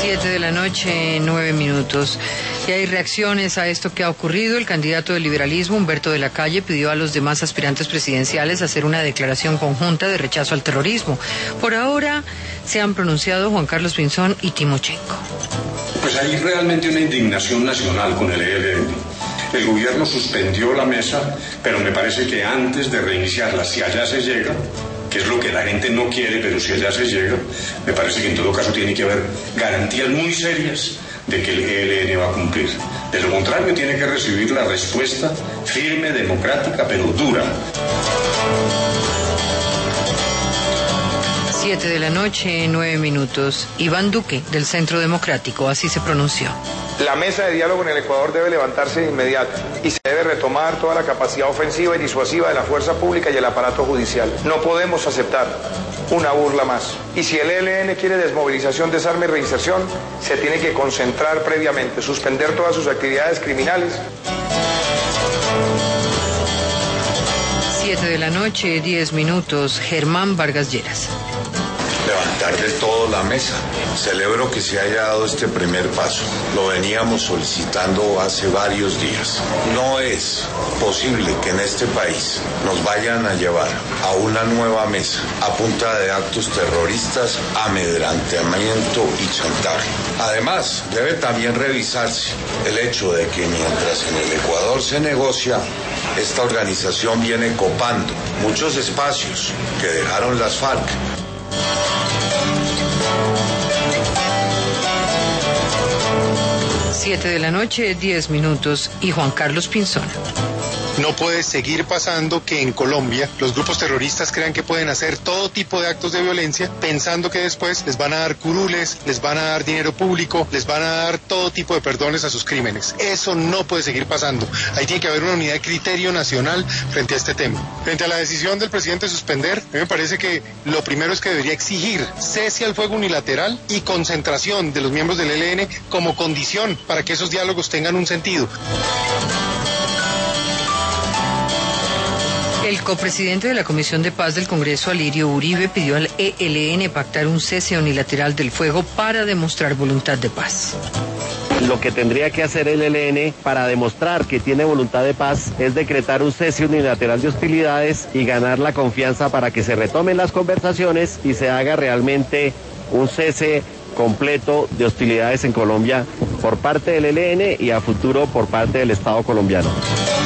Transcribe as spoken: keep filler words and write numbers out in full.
Siete de la noche, nueve minutos. Y hay reacciones a esto que ha ocurrido. El candidato del liberalismo, Humberto de la Calle, pidió a los demás aspirantes presidenciales hacer una declaración conjunta de rechazo al terrorismo. Por ahora se han pronunciado Juan Carlos Pinzón y Timochenko. Pues hay realmente una indignación nacional con el E L N. El gobierno suspendió la mesa, pero me parece que antes de reiniciarla, si allá se llega, que es lo que la gente no quiere, pero si allá se llega, me parece que en todo caso tiene que haber garantías muy serias de que el E L N va a cumplir. De lo contrario, tiene que recibir la respuesta firme, democrática, pero dura. Siete de la noche, nueve minutos. Iván Duque, del Centro Democrático, así se pronunció. La mesa de diálogo en el Ecuador debe levantarse de inmediato y se debe retomar toda la capacidad ofensiva y disuasiva de la fuerza pública y el aparato judicial. No podemos aceptar una burla más. Y si el E L N quiere desmovilización, desarme y reinserción, se tiene que concentrar previamente, suspender todas sus actividades criminales. Siete de la noche, diez minutos. Germán Vargas Lleras. Levantar del todo la mesa. Celebro que se haya dado este primer paso. Lo veníamos solicitando hace varios días. No es posible que en este país nos vayan a llevar a una nueva mesa a punta de actos terroristas, amedrentamiento y chantaje. Además, debe también revisarse el hecho de que mientras en el Ecuador se negocia, esta organización viene copando muchos espacios que dejaron las FARC. Siete de la noche, diez minutos. Y Juan Carlos Pinzón. No puede seguir pasando que en Colombia los grupos terroristas crean que pueden hacer todo tipo de actos de violencia pensando que después les van a dar curules, les van a dar dinero público, les van a dar todo tipo de perdones a sus crímenes. Eso no puede seguir pasando. Ahí tiene que haber una unidad de criterio nacional frente a este tema. Frente a la decisión del presidente de suspender, a mí me parece que lo primero es que debería exigir cese al fuego unilateral y concentración de los miembros del E L N como condición para que esos diálogos tengan un sentido. El copresidente de la Comisión de Paz del Congreso, Alirio Uribe, pidió al E L N pactar un cese unilateral del fuego para demostrar voluntad de paz. Lo que tendría que hacer el E L N para demostrar que tiene voluntad de paz es decretar un cese unilateral de hostilidades y ganar la confianza para que se retomen las conversaciones y se haga realmente un cese completo de hostilidades en Colombia por parte del E L N y a futuro por parte del Estado colombiano.